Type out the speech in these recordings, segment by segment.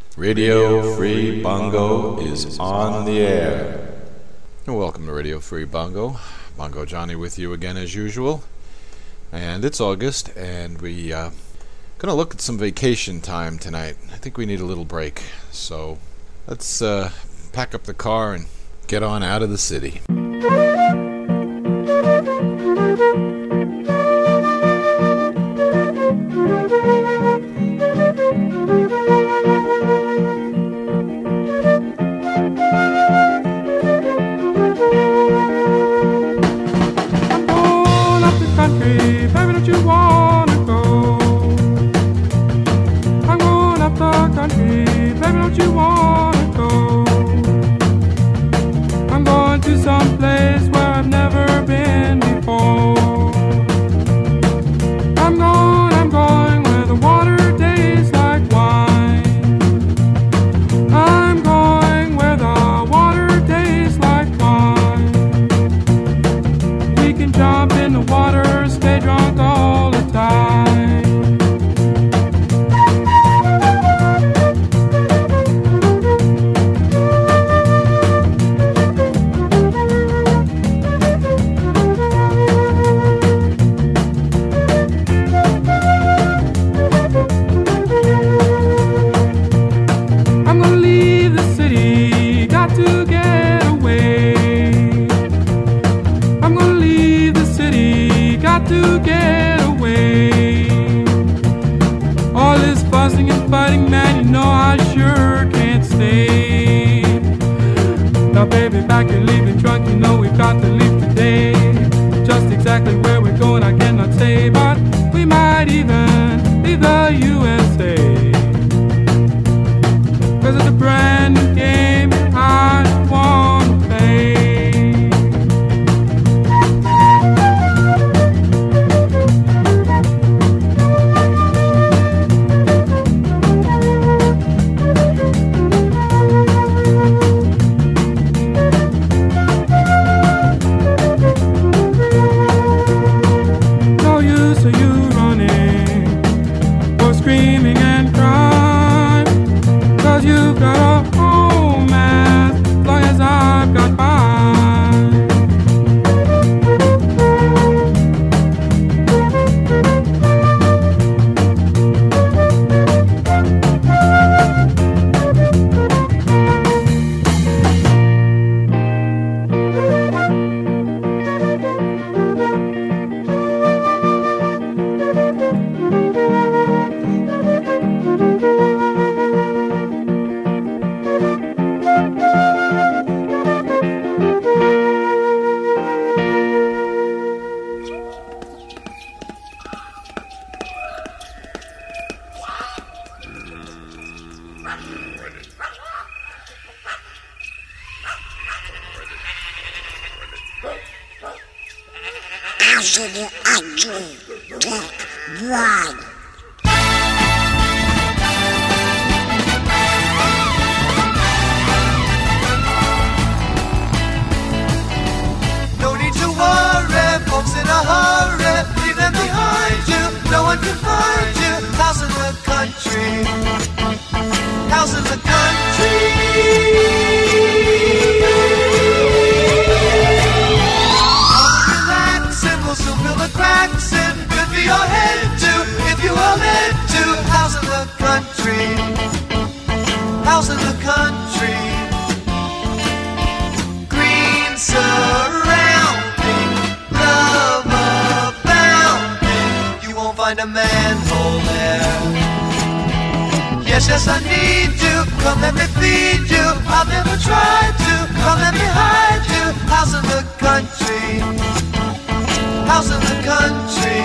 Radio Free Bongo is on the air. Welcome to Radio Free Bongo. Bongo Johnny with you again as usual. And it's August, and we going to look at some vacation time tonight. I think we need a little break. So let's pack up the car and get on out of the city. Someplace where I've never been before. I'm going where the water tastes like wine. I'm going where the water tastes like wine. We can jump in the water, stay drunk all the time. To get away. All this fussing and fighting, man, you know I sure can't stay. Now baby, back your leaving trunk, you know we've got to leave today. Just exactly where we're going I cannot say, but we might even leave the USA. 'Cause it's a brand new game I wanna play. Screaming and crying, 'cause you've got a home as long as I've got mine. No need to worry, folks in a hurry, leave them behind you, no one can find you. House in the country, house in the country. Will soon fill the cracks in. Good for your head too, if you are led to. House in the country, house in the country. Green surrounding, love abounding. You won't find a manhole there. Yes, yes, I need you. Come let me feed you. I've never tried to. Come let me hide you. House in the country, house in the country.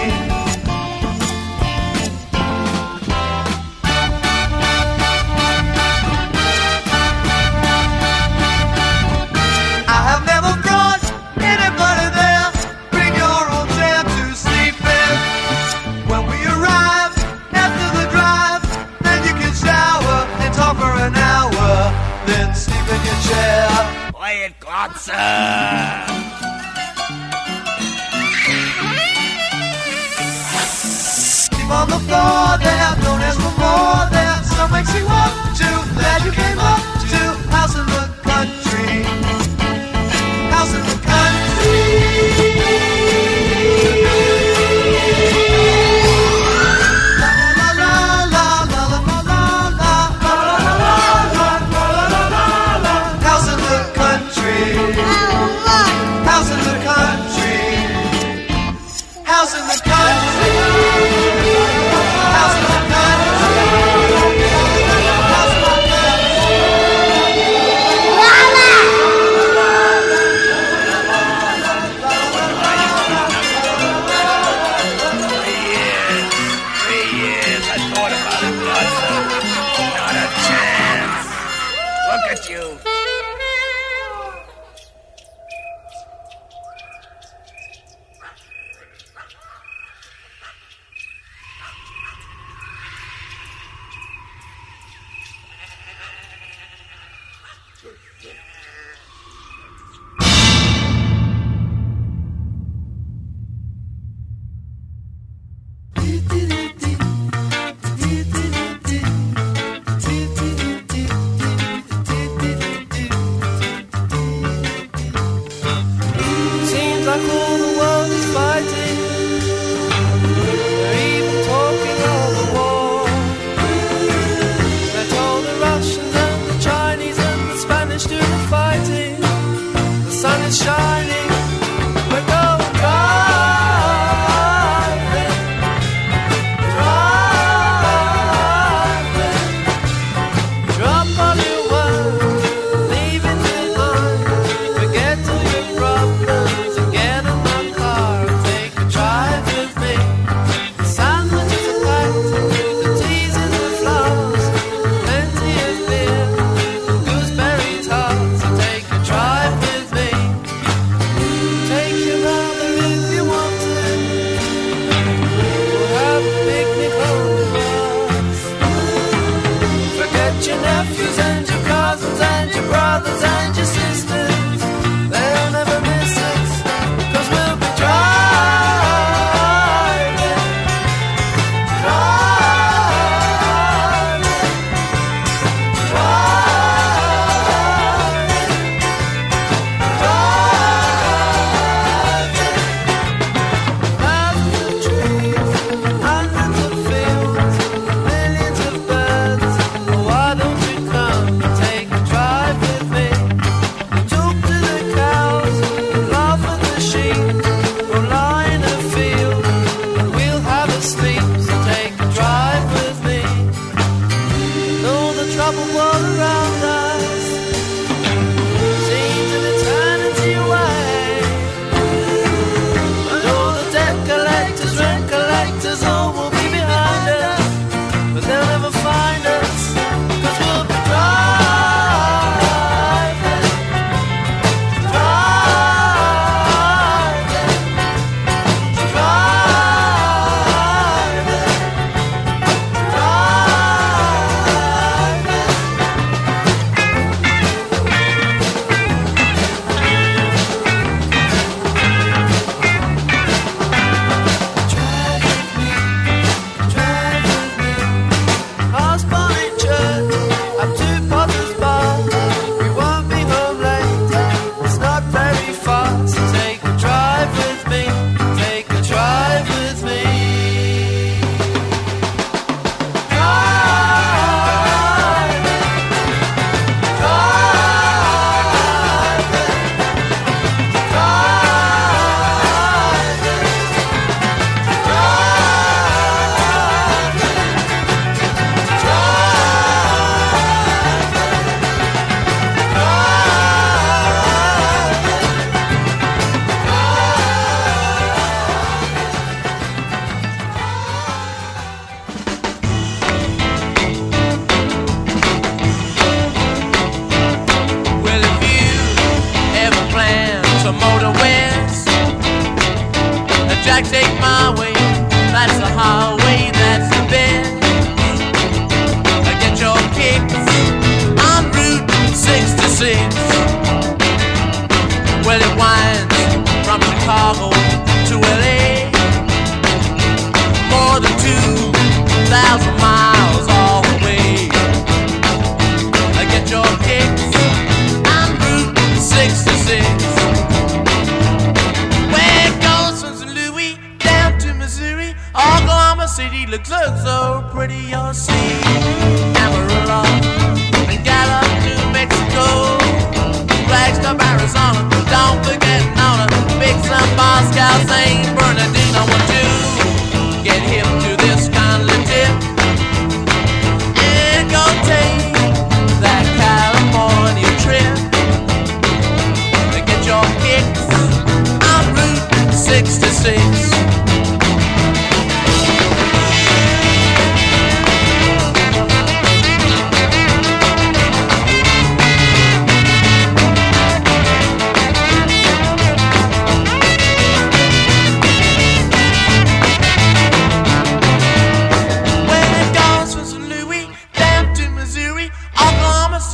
I have never brought anybody there. Bring your old chair to sleep in. When we arrive after the drive, then you can shower and talk for an hour. Then sleep in your chair. Quiet, Glotzer! On the floor there, don't ask for more there. Some makes you up, too glad you came up to House in the Country. House in the Country.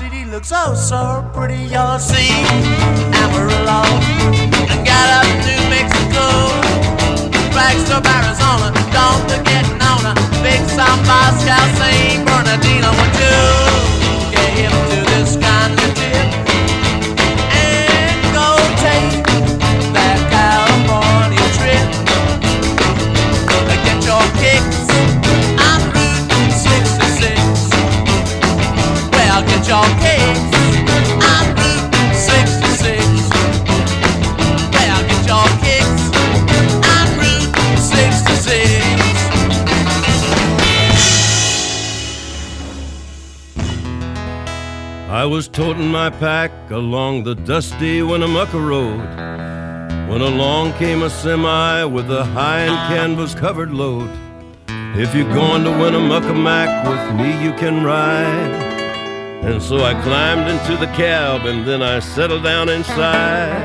city looks oh so pretty, you'll see. Amarillo, and got up New Mexico, Flagstaff, Arizona, don't forget Nona, Big Samba, Scout, St. Bernardino, would you get him to this kind of tip and go take that California trip? Get your kicks on Route 66. Well, get your kicks on Route 66. Well, get your kicks on Route 66. I was toting my pack along the dusty Winnemucca Road when along came a semi with a high and canvas-covered load. If you're going to Winnemucca Mac with me, you can ride. And so I climbed into the cab and then I settled down inside.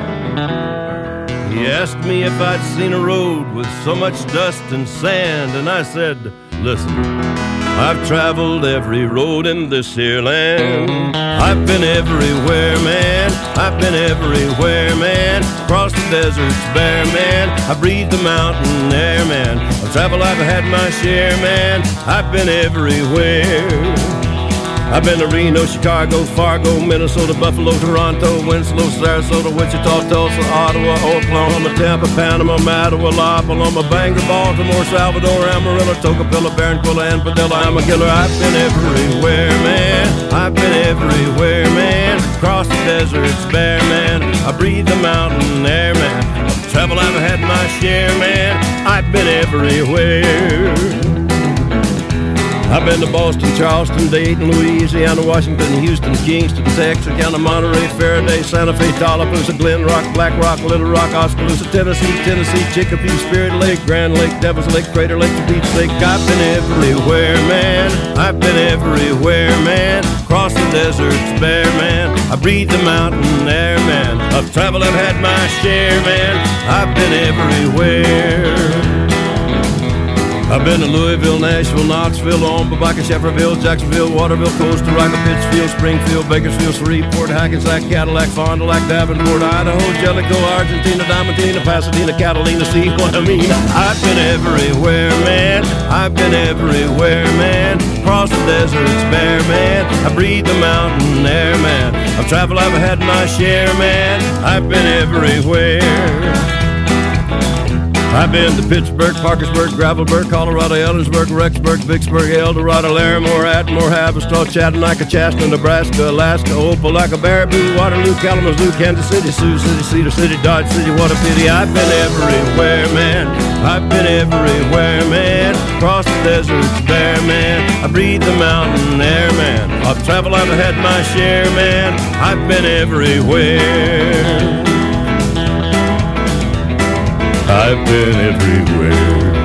He asked me if I'd seen a road with so much dust and sand, and I said, listen, I've traveled every road in this here land. I've been everywhere, man. I've been everywhere, man. Across the deserts bare, man. I breathe the mountain air, man. Of travel I've had my share, man. I've been everywhere. I've been to Reno, Chicago, Fargo, Minnesota, Buffalo, Toronto, Winslow, Sarasota, Wichita, Tulsa, Ottawa, Oklahoma, Tampa, Panama, Mattawa, La Paloma, Bangor, Baltimore, Salvador, Amarillo, Tocopilla, Barranquilla, and Padilla. I'm a killer. I've been everywhere, man. I've been everywhere, man. Across the deserts bare, man. I breathe the mountain air, man. Of travel I've had my share, man. I've been everywhere. I've been to Boston, Charleston, Dayton, Louisiana, Washington, Houston, Kingston, Texarkana, Monterey, Faraday, Santa Fe, Tallapoosa, Glen Rock, Black Rock, Little Rock, Oskaloosa, Tennessee, Chicopee, Spirit Lake, Grand Lake, Devil's Lake, Crater Lake, Beach Lake. I've been everywhere, man. I've been everywhere, man. Across the deserts bare, man. I breathe the mountain air, man. Of travel I've had my share, man. I've been everywhere. I've been to Louisville, Nashville, Knoxville, Omaha, Baca, Shefferville, Jacksonville, Waterville, Costa Rica, Pittsfield, Springfield, Bakersfield, Shreveport, Hackensack, Cadillac, Fond du Lac, Davenport, Idaho, Jellicoe, Argentina, Diamantina, Pasadena, Catalina, see what I mean? I've been everywhere, man. I've been everywhere, man. Across the deserts bare, man. I breathe the mountain air, man. Of travel I've had my share, man. I've been everywhere. I've been to Pittsburgh, Parkersburg, Gravelburg, Colorado, Ellensburg, Rexburg, Vicksburg, El Dorado, Larimore, Atmore, Haverstraw, Chattanooga, Chaska, Nebraska, Alaska, Opelika, Baraboo, Waterloo, Kalamazoo, Kansas City, Sioux City, Cedar City, Dodge City, what a pity. I've been everywhere, man. I've been everywhere, man. Across the deserts bare, man. I breathe the mountain air, man. Of travel I've had my share, man. I've been everywhere. I've been everywhere.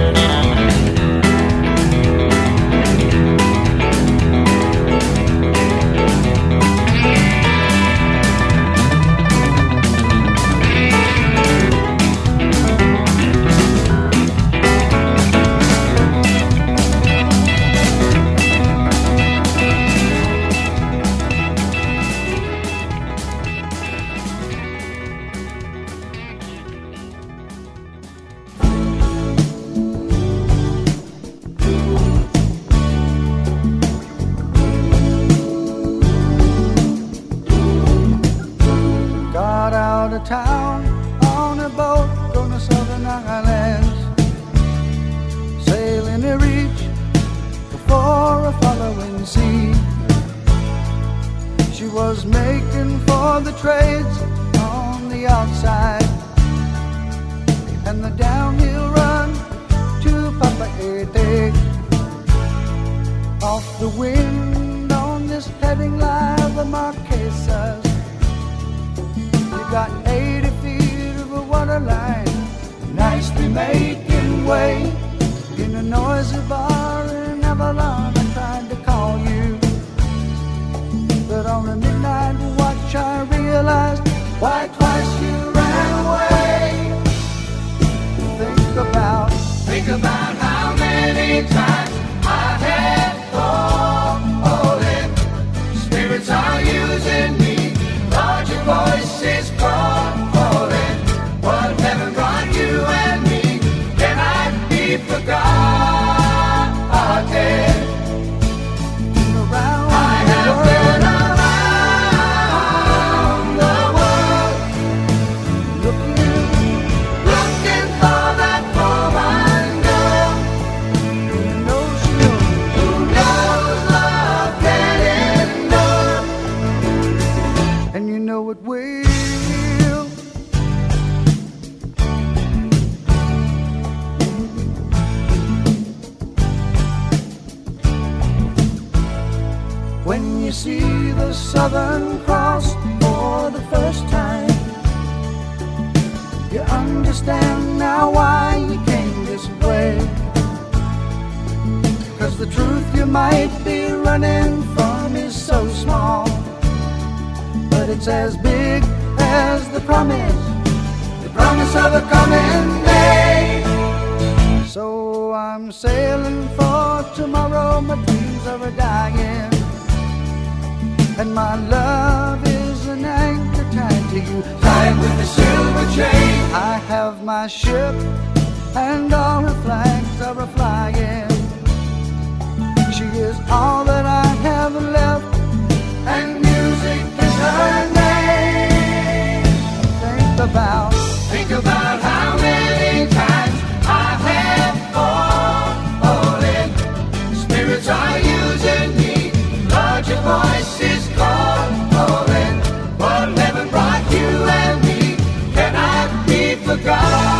Town on a boat from the southern islands, sailing to reach before a following sea. She was making for the trades on the outside and the downhill run to Papeete. Off the wind on this heading line, the Marquesas. Got 80 feet of a water line, nicely making way in a noisy bar in Avalon. I tried to call you, but on a midnight watch I realized why twice you ran away. Think about how many times I had fallen. Spirits are when you see the Southern Cross for the first time, you understand now why you came this way. 'Cause the truth you might be running from is so small, but it's as big as the promise of a coming day. So I'm sailing for tomorrow, my dreams are a-dying, and my love is an anchor tied to you, tied with a silver chain. I have my ship and all her flags are a-flying. She is all that I have left, and music is her name. Think about how many times I have fallen. Spirits are using me, Lord, your voice is calling. What heaven brought you and me cannot be forgotten.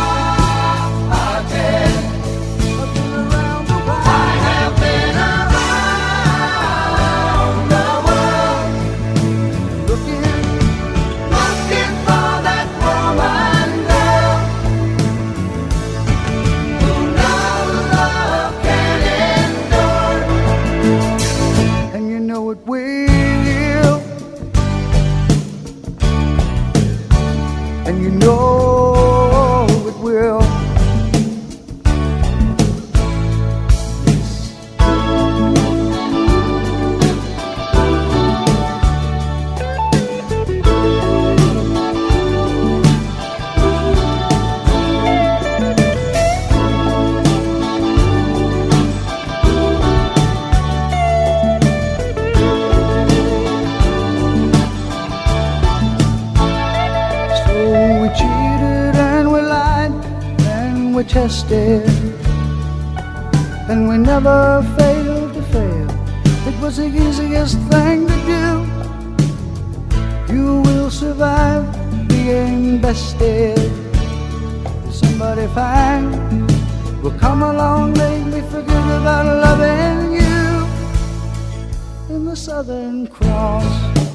Tested, and we never failed to fail. It was the easiest thing to do. You will survive being bested. Somebody fine will come along, make me forget about loving you. In the Southern Cross,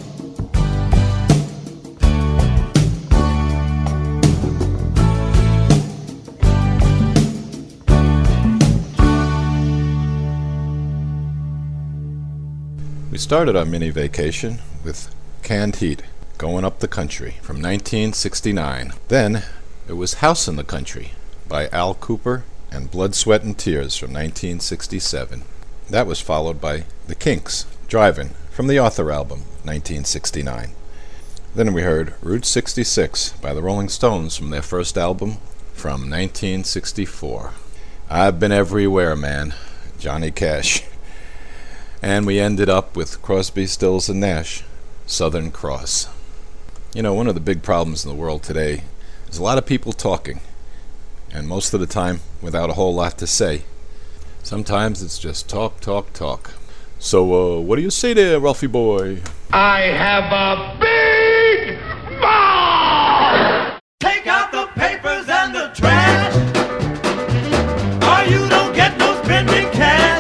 we started our mini vacation with Canned Heat, Going Up the Country, from 1969. Then it was House in the Country by Al Kooper and Blood, Sweat and Tears from 1967. That was followed by The Kinks, Drivin', from the Arthur album, 1969. Then we heard Route 66 by the Rolling Stones from their first album from 1964. I've Been Everywhere, Man, Johnny Cash. And we ended up with Crosby, Stills and Nash, Southern Cross. You know, one of the big problems in the world today is a lot of people talking, and most of the time without a whole lot to say. Sometimes it's just talk, talk, talk. So, what do you say there, Ralphie boy? I have a big mouth! Take out the papers and the trash, or you don't get no spending cash.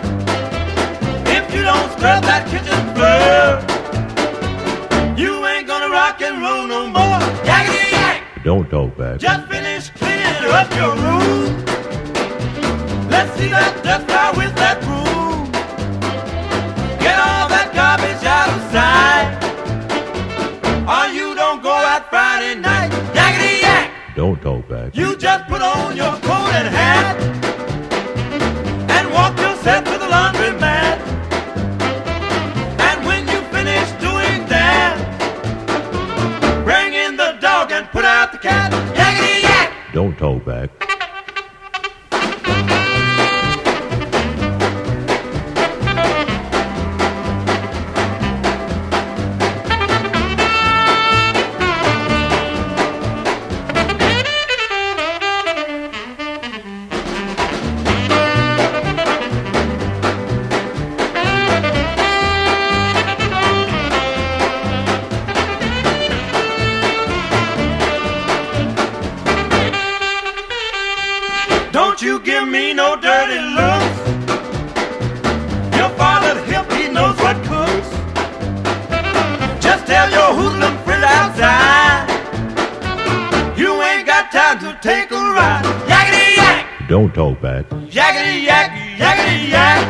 If you don't scrub that kitchen floor, you ain't gonna rock and roll no more. Yakety yak! Don't talk back. Just finish cleaning up your room. Let's see that dust fly with that broom. Get all that garbage out of sight, or you don't go out Friday night. Yakety yak! Don't talk back. You just put on your coat and hat and walk yourself to the laundromat. And when you finish doing that, bring in the dog and put out the cat. Yakety yak! Don't talk back. talk bad. Yakety yak, yakety yak.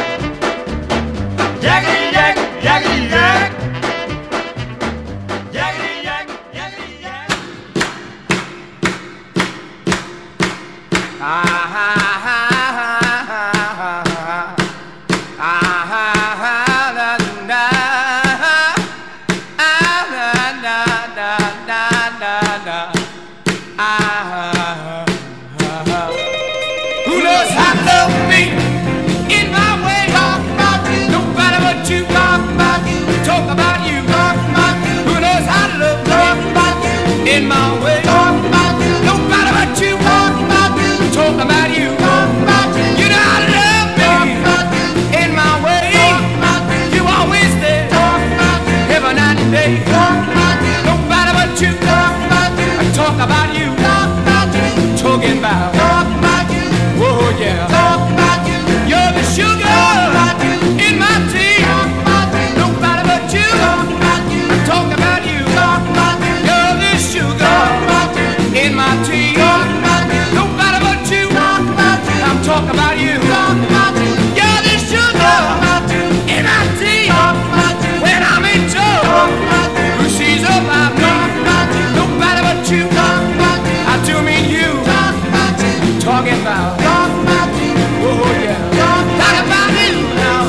Yakety yak, yakety yak. Yakety yak, yakety yak. Who knows how to love me in my way? Talk about you. Nobody but you. Talk about you. Talk about you. Talk about you. Who knows how to love me? Talk about you. In my way. Talk about you. Nobody but you. Talk about you. Talk about you. Talk about you. You know how to love me. Talk about you. In my way. Talk about you. You always there. Talk about you. Every night and day. Talk about you. Nobody but you. Talk about you. I talk about you. Talk about you. Talking about. Talk about you. Oh yeah. Talk about you. You're the sugar in my tea. Talk about you. Nobody but you. Talk about you. Talk about you. Talk about you. You're the sugar in my tea. Talk about you. Nobody but you. Talk about you. I'm talking about you. Talk about you. You're the sugar in my tea. Talk about you. When I'm in trouble, who sees about me? Nobody but you. Talk about you. I do mean you. Talk about you. Talking about. Oh yeah, talk about you now.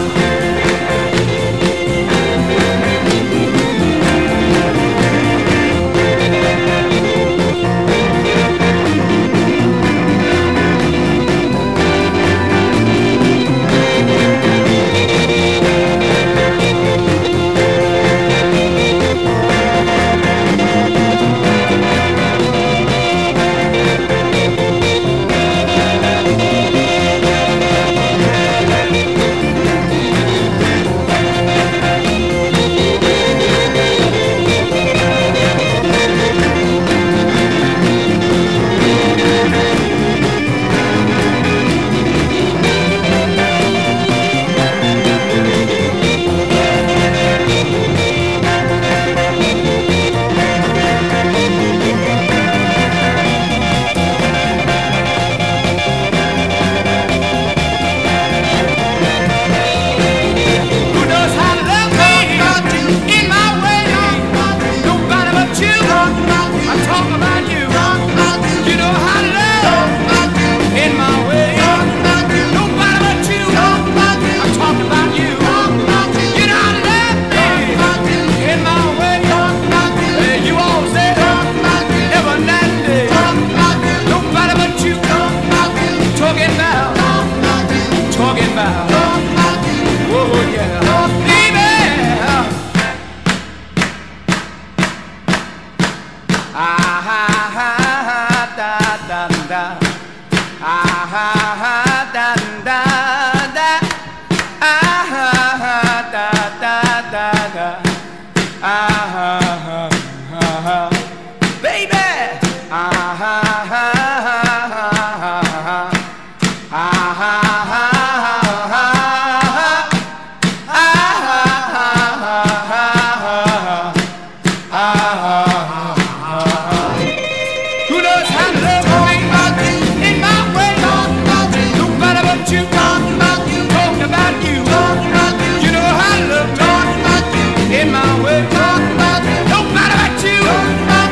In my way, talk about you. Nobody but you.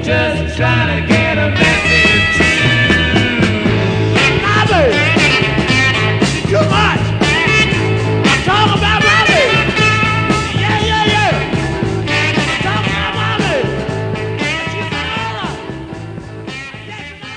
just trying to get a message to Bobby. Too much. I'm talking about Bobby. Yeah, yeah, yeah. I'm talking about Bobby. She's an hour. Yes, an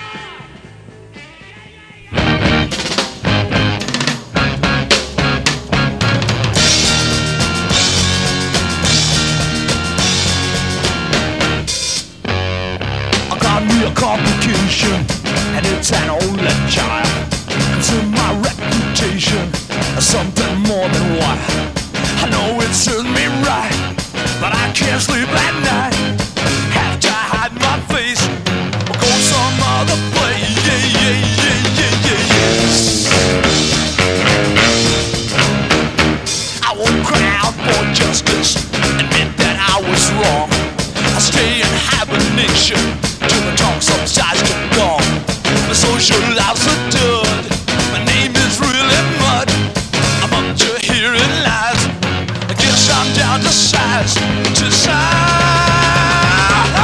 A complication, and it's an only child. Consider my reputation as something more than what I know it serves me right, but I can't sleep at night. Have to hide my face or go some other place. Yeah, yeah, yeah, yeah, yeah, yeah. I won't cry out for justice, admit that I was wrong. I'll stay in hibernation till the talk subsides to gone. My social life's a dud. My name is really mud. I'm up to hearing lies. I guess I'm down to size. To size.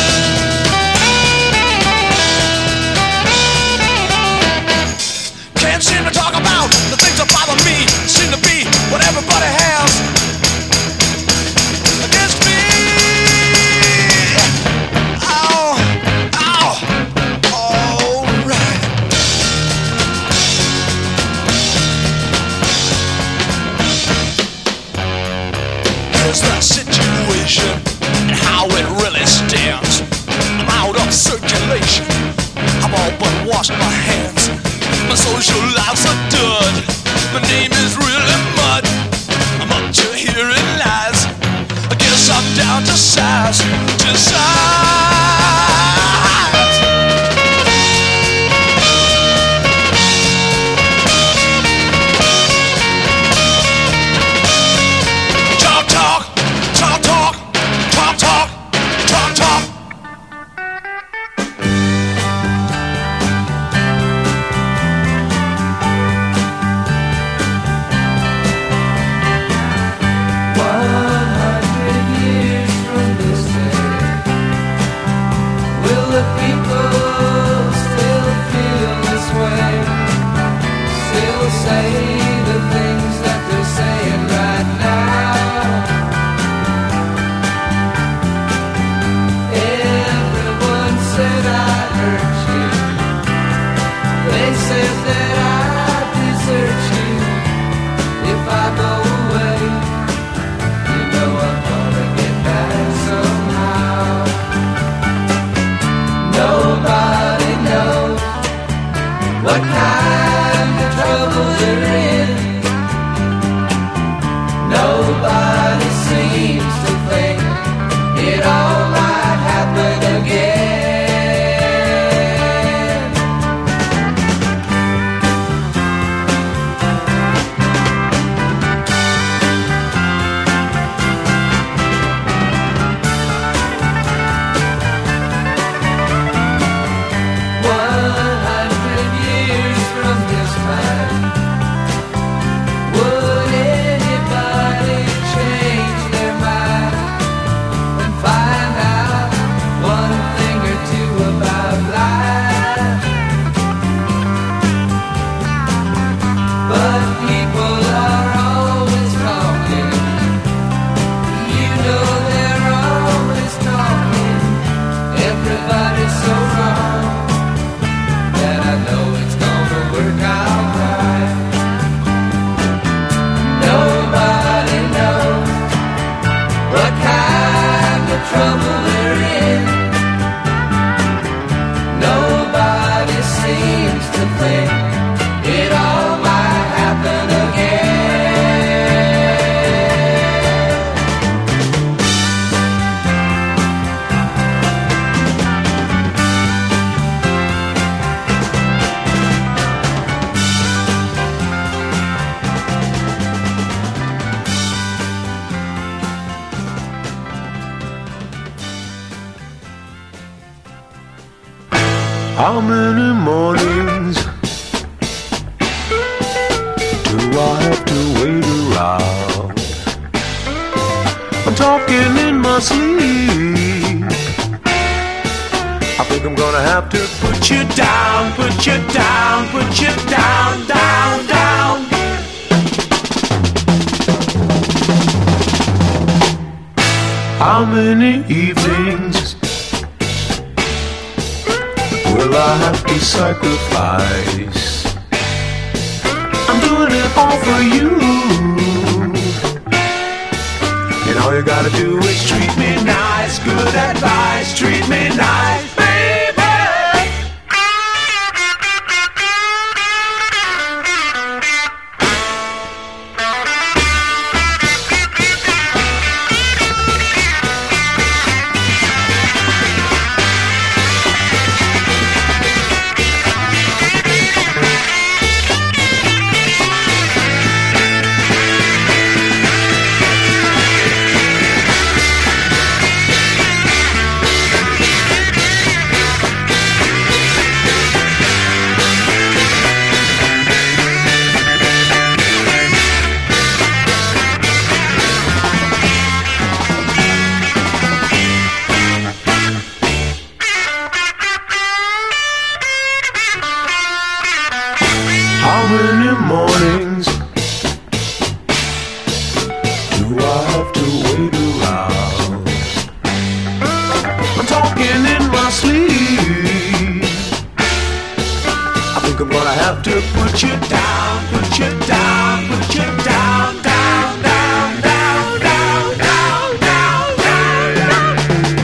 Can't seem to talk about the things that bother me. Seem to be what everybody has against me. The situation and how it really stands. I'm out of circulation. I've all but washed my hands. My social life's a dud. My name is really mud. I'm up to hearing lies. I guess I'm down to size. To size. How many mornings do I have to wait around? I'm talking in my sleep. think I'm gonna have to put you down, put you down, put you down, down, down. How many evenings will I have to sacrifice? I'm doing it all for you, and all you gotta do is treat me nice. Good advice, treat me nice, baby. How many mornings do I have to wait around? I'm talking in my sleep. I think I'm gonna have to put you down, put you down, put you down, down, down, down, down, down, down, down, down.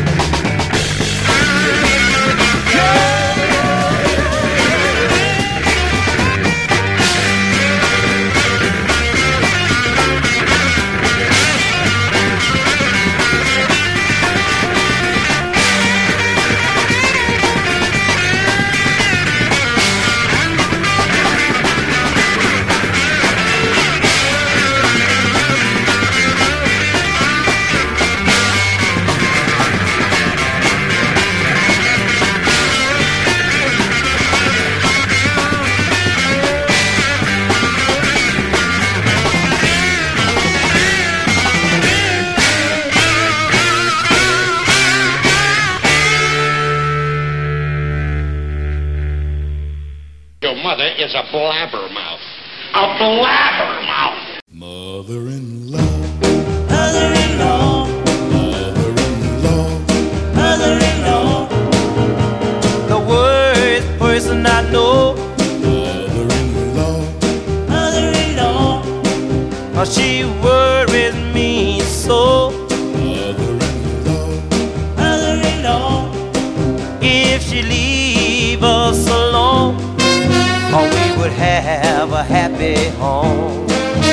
Your mother is a blabbermouth. A blabbermouth! Mother-in-law, Mother-in-law, mother-in-law, mother-in-law, the worst person I know. mother-in-law, Mother-in-law, oh, she worries me so. mother-in-law, Mother-in-law, if she leave us alone, oh, we would have a happy home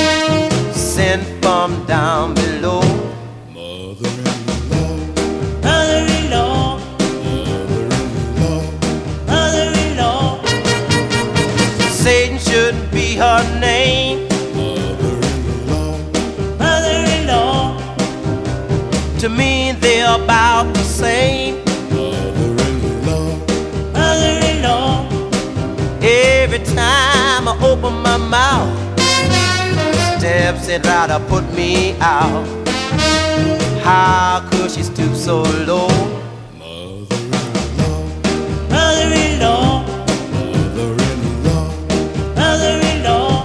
sent from down below. mother-in-law, Mother-in-law, mother-in-law, mother-in-law, Satan shouldn't be her name. mother-in-law, Mother-in-law, to me they're about the same. mother-in-law, Mother-in-law, every time I open my mouth, steps and try to put me out. How could she stoop so low? mother-in-law, Mother-in-law, mother-in-law, mother-in-law,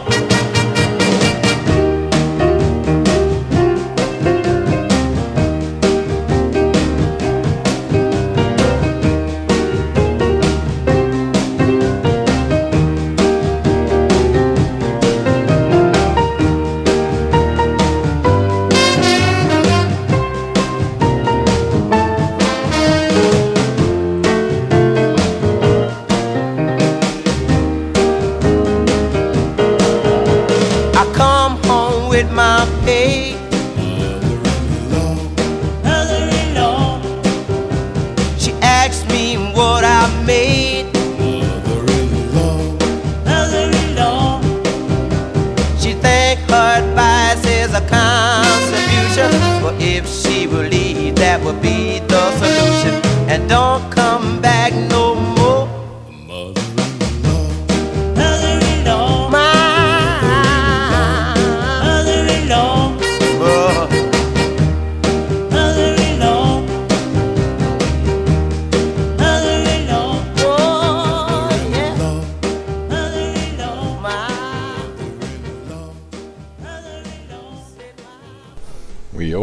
I come home with my pay. mother-in-law, Mother-in-law, she asks me what I made. mother-in-law, Mother-in-law, she think her advice is a contribution, but if she will leave, that would be the solution. And don't come back no more. mother-in-law, Mother-in-law, my mother-in-law, mother-in-law, mother-in-law,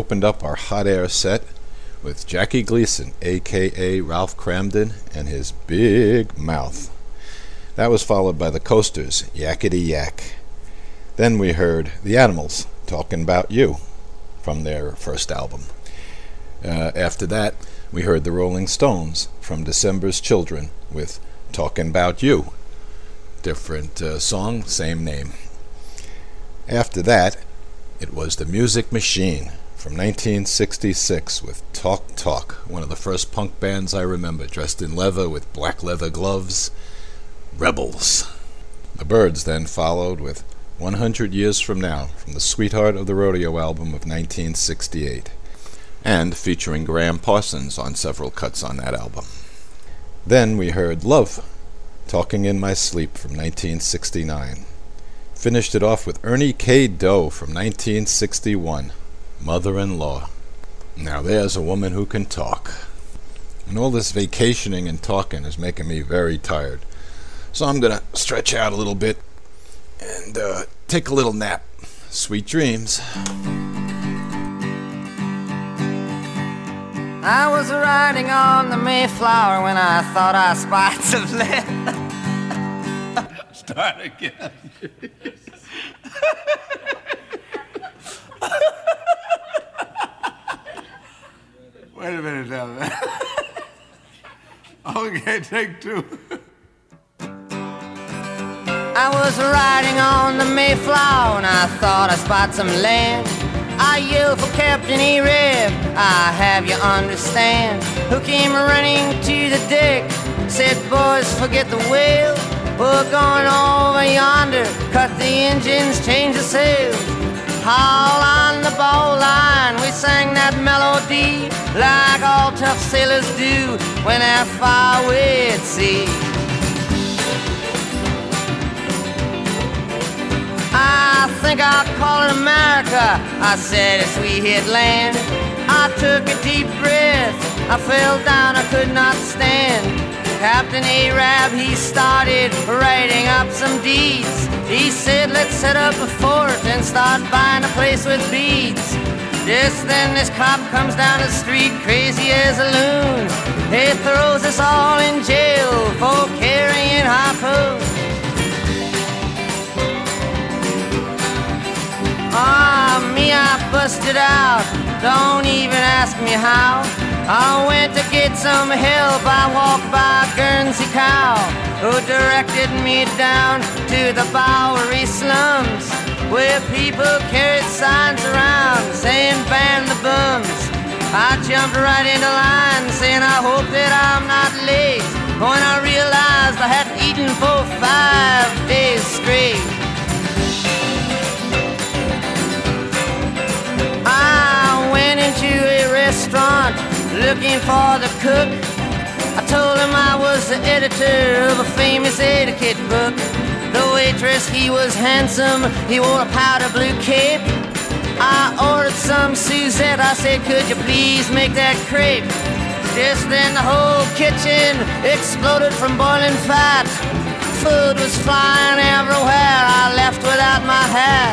opened up our hot air set with Jackie Gleason, a.k.a. Ralph Cramden, and his big mouth. That was followed by the Coasters, Yakety Yak. Then we heard The Animals, Talking About You, from their first album. After that, we heard the Rolling Stones from December's Children with Talking About You. Different song, same name. After that, it was the Music Machine from 1966 with Talk Talk, one of the first punk bands I remember, dressed in leather with black leather gloves. Rebels. The Byrds then followed with 100 Years From Now from the Sweetheart of the Rodeo album of 1968, and featuring Graham Parsons on several cuts on that album. Then we heard Love, Talking in My Sleep from 1969. Finished it off with Ernie K. Doe from 1961, Mother-in-Law. Now there's a woman who can talk. And all this vacationing and talking is making me very tired. So I'm going to stretch out a little bit and take a little nap. Sweet dreams. I was riding on the Mayflower when I thought I spied some land. Start again. Wait a minute now, man. Okay, take two. I was riding on the Mayflower and I thought I spied some land. I yelled for Captain A-Rab, I have you understand. Who came running to the deck, said, boys, forget the whale. We're going over yonder, cut the engines, change the sails. Haul on the bowline, we sang that melody like all tough sailors do when they're far away at sea. I think I'll call it America, I said as we hit land. I took a deep breath, I fell down, I could not stand. Captain A-Rab, he started writing up some deeds. He said, let's set up a fort and start buying a place with beads. Just then this cop comes down the street, crazy as a loon. He throws us all in jail for carrying harpoons. Me, I busted out, don't even ask me how. I went to get some help, I walked by Guernsey Cow, who directed me down to the Bowery slums, where people carried signs around saying ban the bums. I jumped right into line saying I hope that I'm not late, when I realized I hadn't eaten for 5 days straight. I went into a restaurant looking for the cook. I told him I was the editor of a famous etiquette book. The waitress, he was handsome, he wore a powder blue cape. I ordered some Suzette, I said, could you please make that crepe? Just then the whole kitchen exploded from boiling fat. Food was flying everywhere, I left without my hat.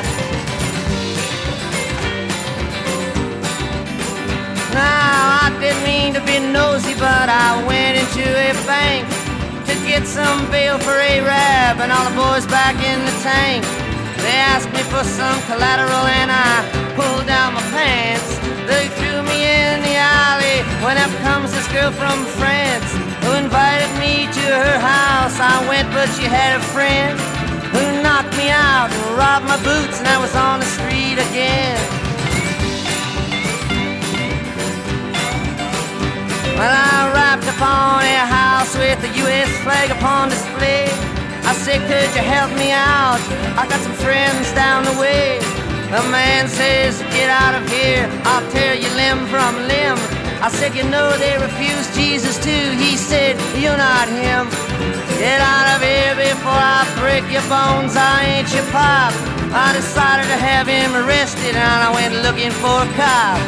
Now, I didn't mean to be nosy, but I went into a bank to get some bail for A-Rab and all the boys back in the tank. They asked me for some collateral and I pulled down my pants. They threw me in the alley when up comes this girl from France who invited me to her house. I went, but she had a friend who knocked me out and robbed my boots, and I was on the street again. Well, I arrived upon a house with the U.S. flag upon display. I said, could you help me out? I got some friends down the way. The man says, get out of here, I'll tear you limb from limb. I said, you know they refused Jesus too. He said, you're not him. Get out of here before I break your bones, I ain't your pop. I decided to have him arrested and I went looking for a cop.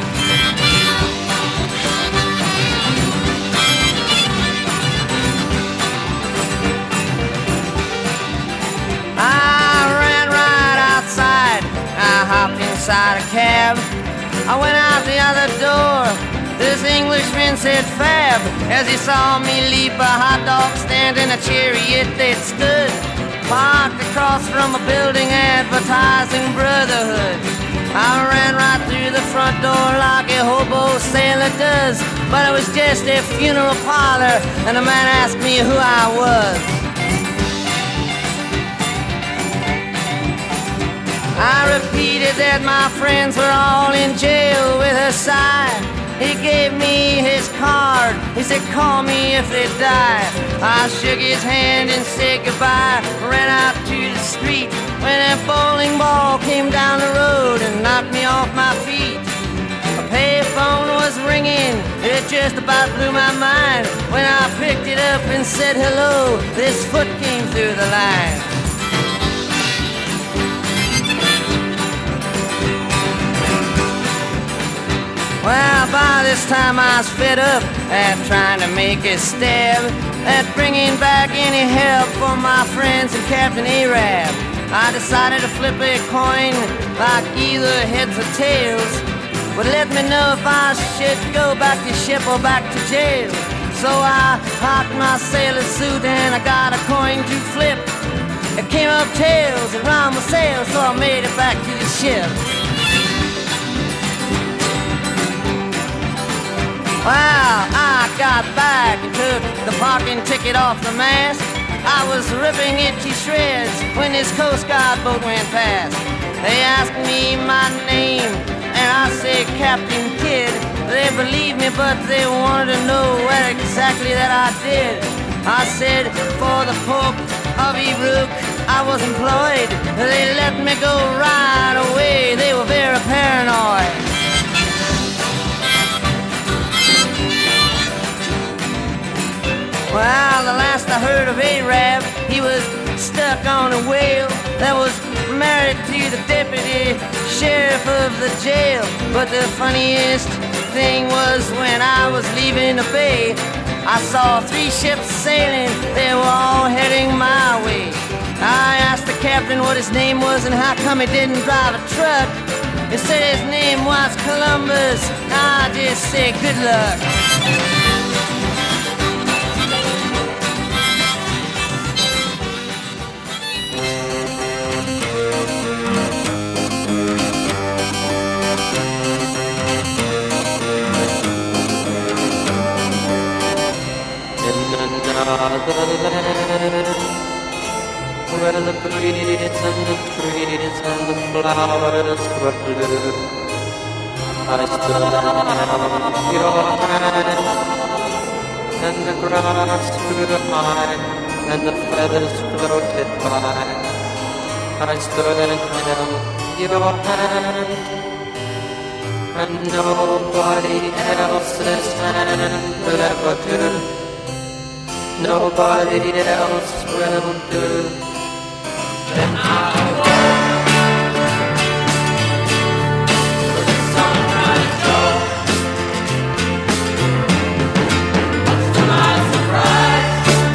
I ran right outside, I hopped inside a cab. I went out the other door. This Englishman said fab as he saw me leap a hot dog stand in a chariot that stood parked across from a building advertising brotherhood. I ran right through the front door like a hobo sailor does, but it was just a funeral parlor, and a man asked me who I was. I repeated that my friends were all in jail with a sigh. He gave me his card. He said, call me if they die. I shook his hand and said goodbye. Ran out to the street when a bowling ball came down the road and knocked me off my feet. A payphone was ringing. It just about blew my mind. When I picked it up and said hello, this foot came through the line. Well, by this time I was fed up at trying to make a stab at bringing back any help for my friends and Captain Arab. I decided to flip a coin like either heads or tails. Would let me know if I should go back to ship or back to jail. So I hocked my sailor suit and I got a coin to flip. It came up tails, it rhymed with sails, so I made it back to the ship. Well, I got back and took the parking ticket off the mast. I was ripping it to shreds when this Coast Guard boat went past. They asked me my name, and I said Captain Kidd. They believed me, but they wanted to know what exactly that I did. I said, for the Pope of Ebrook, I was employed. They let me go right away. They were very paranoid. Well, the last I heard of Arab, he was stuck on a whale that was married to the deputy sheriff of the jail. But the funniest thing was when I was leaving the bay, I saw 3 ships sailing, they were all heading my way. I asked the captain what his name was and how come he didn't drive a truck. He said his name was Columbus. I just said good luck. Another land where the breeze and the trees and the flowers were blue. I stood held your hand, and the grass grew high, and the feathers floated by. I stood and held your hand, and nobody else's hand will ever do. Nobody else will do. And I walk with the sunrise door. Much to my surprise,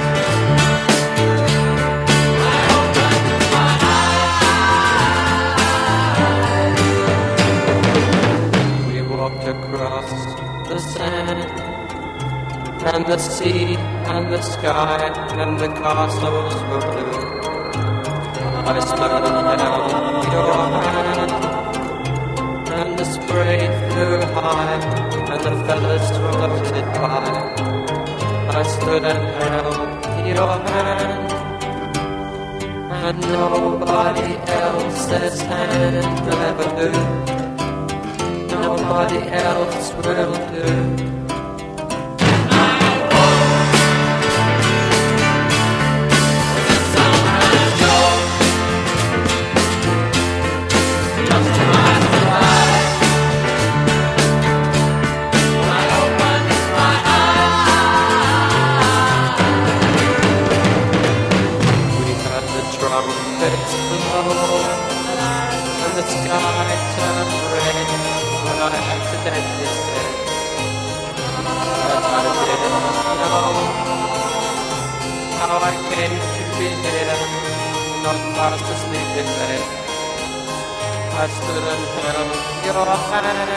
I opened my eyes. We walked across the sand and the sea and the sky and the castles were blue. I stood and held your hand, and the spray flew high, and the feathers floated by. I stood and held your hand, and nobody else's hand will ever do. Nobody else will do. And the sky turned red when I accidentally said that I didn't know how I came to be here, not fast asleep in bed. I stood and held your hand.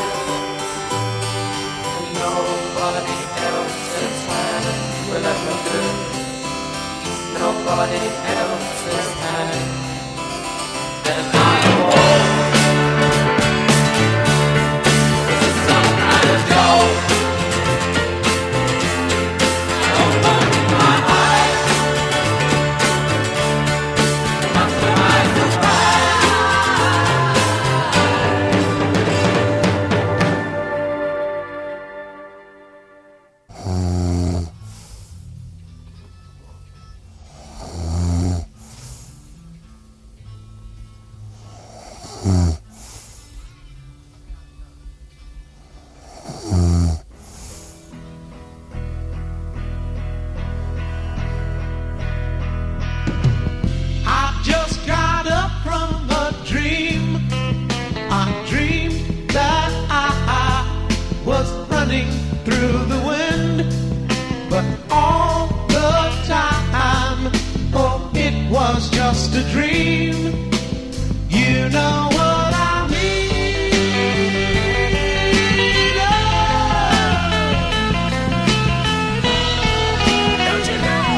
Nobody else's hand will ever do. Nobody else's hand. Then I walk. Some kind of joke. Open my eyes. Not to my surprise. I just got up from a dream. I dreamed that I was running through the wind, but all the time, oh, it was just a dream. You know what I mean? Don't you know?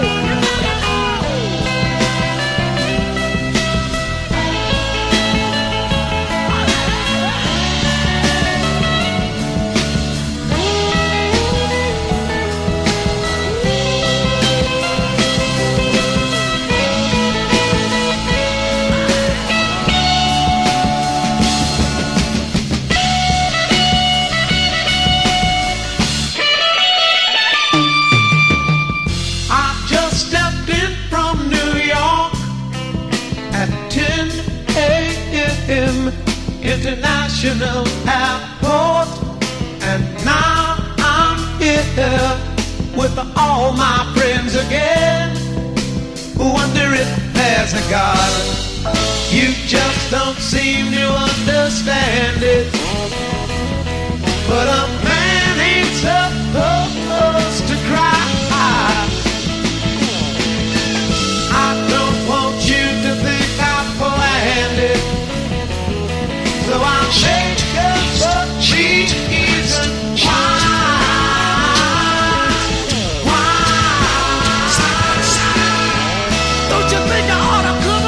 I just stepped in from New York at 10 a.m. International Airport, and now I'm here with all my friends again. Wonder if there's a God. You just don't seem to understand it. But a man ain't supposed to cry. I don't want you to think I planned it. So I'll shake up the cheese and wine. Don't you think I ought to come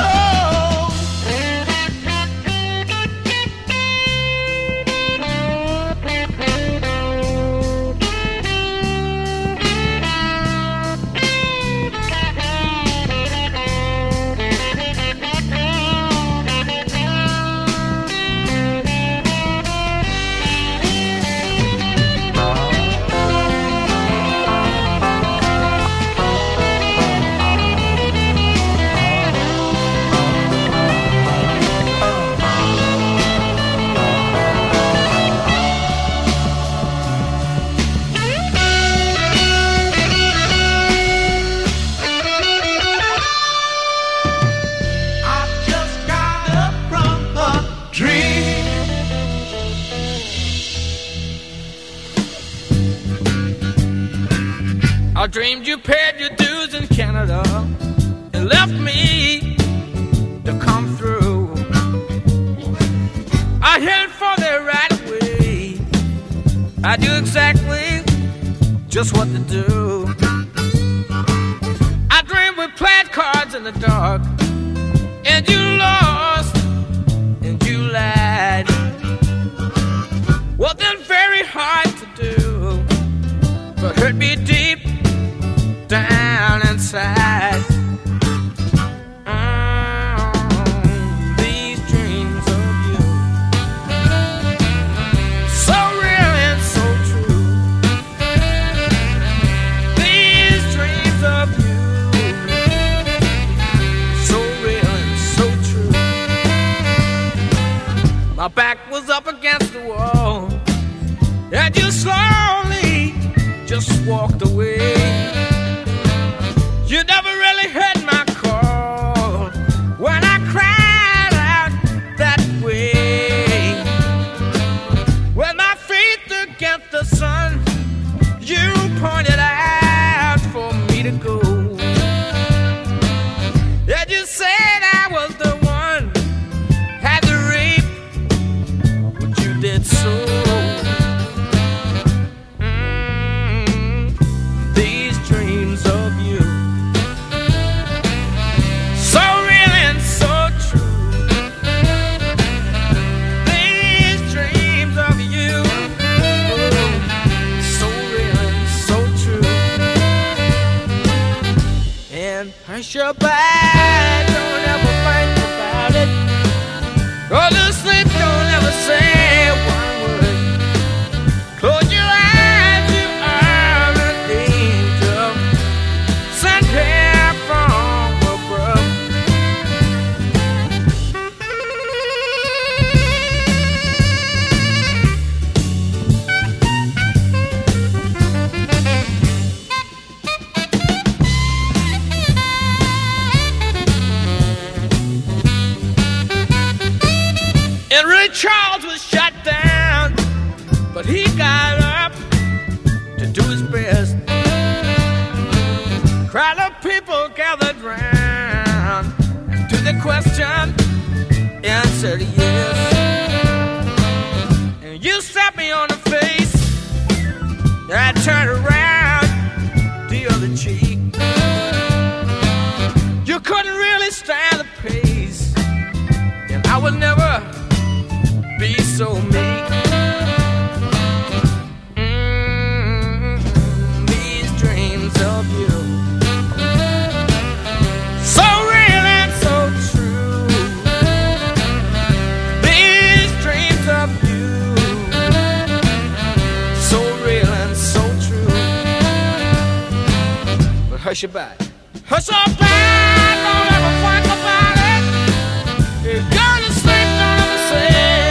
I dreamed you paid your dues in Canada and left me to come through. I headed for the right way. I knew exactly just what to do. I dreamed we played cards in the dark, and you lost, and you lied. Wasn't very hard to do, but hurt me deep down inside. These dreams of you, so real and so true. These dreams of you, so real and so true. My back was up against the wall, and you slowly just walked away. You never saying, hush your bad, don't ever think about it. Go to sleep, don't ever say one word. Close your eyes, you are an angel sent here from above. And Ray Charles was shot down, but he got up to do his best. Crowd of people gathered round, and to the question, answered yes. And you slapped me on the face, and I turned around the other cheek. You couldn't really stand the pace, and I would never be so meek. These dreams of you, so real and so true. These dreams of you, so real and so true. But hush your back, hush your back, don't ever think about it. If you're to sleep, don't ever say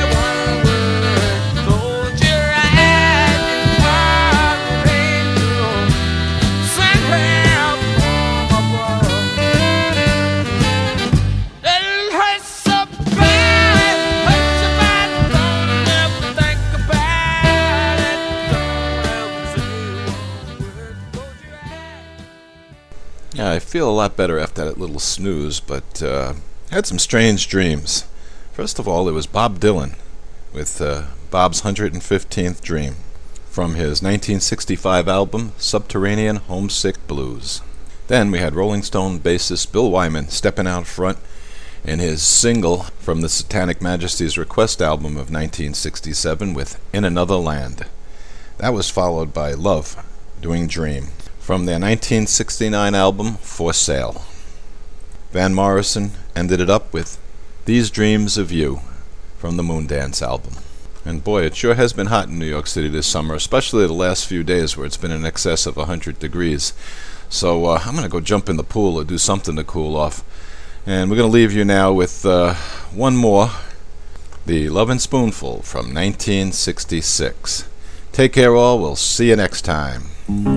Yeah, I feel a lot better after that little snooze, but I had some strange dreams. First of all, it was Bob Dylan with Bob's 115th Dream from his 1965 album, Subterranean Homesick Blues. Then we had Rolling Stone bassist Bill Wyman stepping out front in his single from the Satanic Majesty's Request album of 1967 with In Another Land. That was followed by Love doing Dream from their 1969 album, For Sale. Van Morrison ended it up with These Dreams of You from the Moondance album. And boy, it sure has been hot in New York City this summer, especially the last few days where it's been in excess of 100 degrees. So I'm going to go jump in the pool or do something to cool off. And we're going to leave you now with one more, the Lovin' Spoonful from 1966. Take care all, we'll see you next time.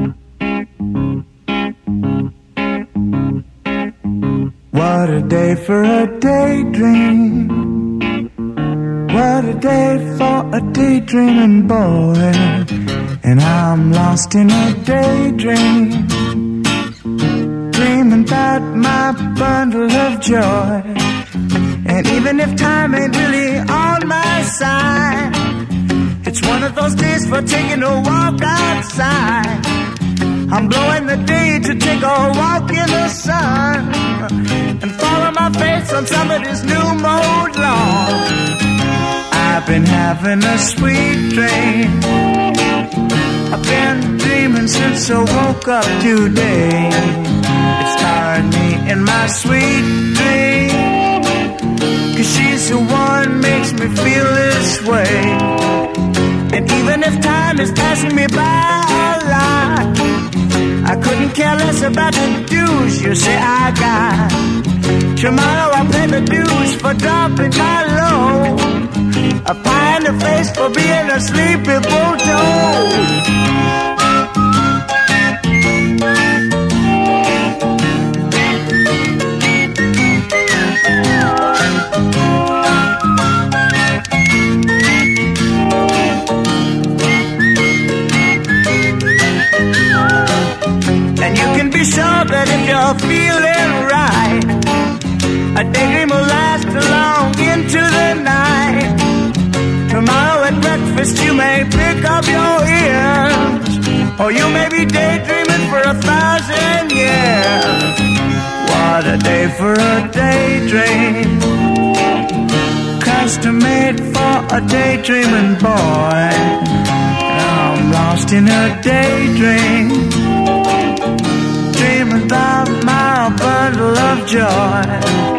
What a day for a daydream. What a day for a daydreaming boy. And I'm lost in a daydream, dreaming about my bundle of joy. And even if time ain't really on my side, it's one of those days for taking a walk outside. I'm blowing the day to take a walk in the sun and follow my face on somebody's new mode lawn. I've been having a sweet dream. I've been dreaming since I woke up today. It's starring me in my sweet dream, 'cause she's the one makes me feel this way. And even if time is passing me by a lot, I couldn't care less about the dues you say I got. Tomorrow I'll pay the dues for dropping my load, a pie in the face for being a sleepy bulldog. And you can be sure that if you're feeling right, a daydream will last long into the night. Tomorrow at breakfast you may pick up your ears, or you may be daydreaming for 1,000 years. What a day for a daydream, custom made for a daydreaming boy. I'm lost in a daydream, dreaming about my birthday. of joy.